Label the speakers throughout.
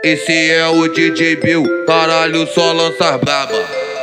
Speaker 1: Esse é o DJ Bill, caralho, só lança braba.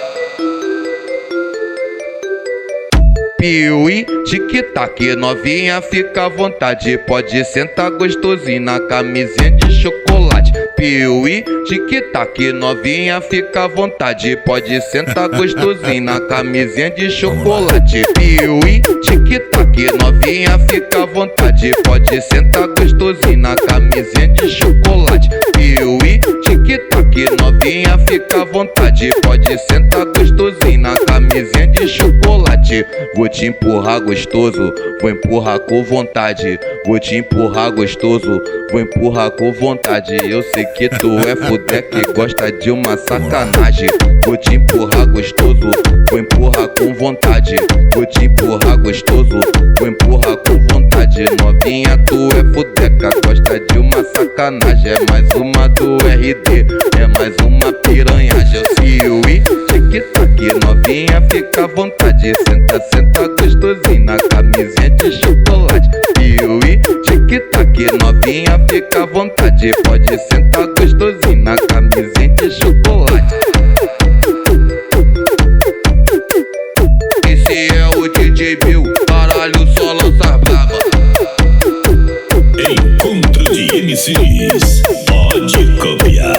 Speaker 1: Piuí, tic-tac, novinha, fica à vontade. Pode sentar gostosinho na camisinha de chocolate. Piuí, tic-tac, novinha, fica à vontade. Pode sentar gostosinho na camisinha de chocolate. Piuí, tic-tac, novinha, fica à vontade. Pode sentar gostosinho na camisinha de chocolate. Piuí, tic-tac, novinha, fica à vontade. Pode sentar gostosinho na camisinha de chocolate. Vou te empurrar gostoso, vou empurrar com vontade. Vou te empurrar gostoso, vou empurrar com vontade. Eu sei que tu é fudeca que gosta de uma sacanagem. Vou te empurrar gostoso, vou empurrar com vontade. Vou te empurrar gostoso, vou empurrar com vontade. Novinha, tu é fudeca, gosta de uma sacanagem. É mais uma do RD, é mais uma piranhagem. Eu Piuí, tic-tac, novinha, fica à vontade. Senta, senta gostosinho na camisinha de chocolate. Piuí, tic-tac, novinha, fica à vontade. Pode sentar gostosinho na camisinha de chocolate. Esse é o DJ Bill, caralho, só lança braba.
Speaker 2: Encontro de MCs, pode copiar.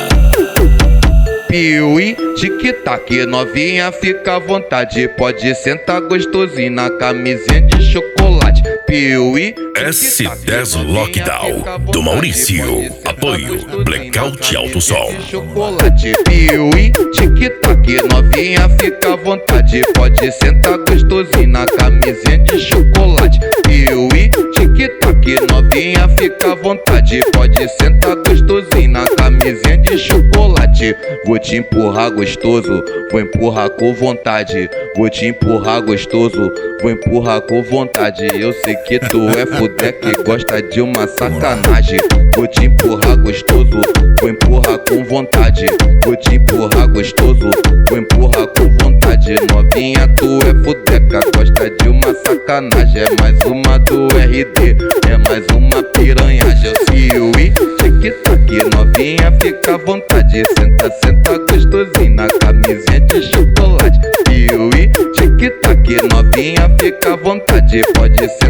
Speaker 1: Piuí, tic-tac, novinha, fica à vontade. Pode sentar gostosinho na camisinha de chocolate. Piuí,
Speaker 2: S10 Lockdown do Maurício. Apoio Blackout Alto Som.
Speaker 1: Chocolate. Piuí, tic-tac, novinha, fica à vontade. Pode sentar gostosinho na camisinha de chocolate. Piuí, tic-tac, novinha, fica à vontade. Pode sentar gostosinho na camisinha de chocolate. Vou te empurrar gostoso, vou empurrar com vontade. Vou te empurrar gostoso, vou empurrar com vontade. Eu sei que tu é fudeca que gosta de uma sacanagem. Vou te empurrar gostoso, vou empurrar com vontade. Vou te empurrar gostoso, vou empurrar com vontade. Novinha, tu é fudeca, gosta de uma sacanagem. É mais uma do RD, é mais uma piranhagem. Eu Piuí, tic-tac, novinha, fica à vontade. Senta, senta gostosinho na camisinha de chocolate. Piuí, tic-tac, novinha, fica à vontade. Pode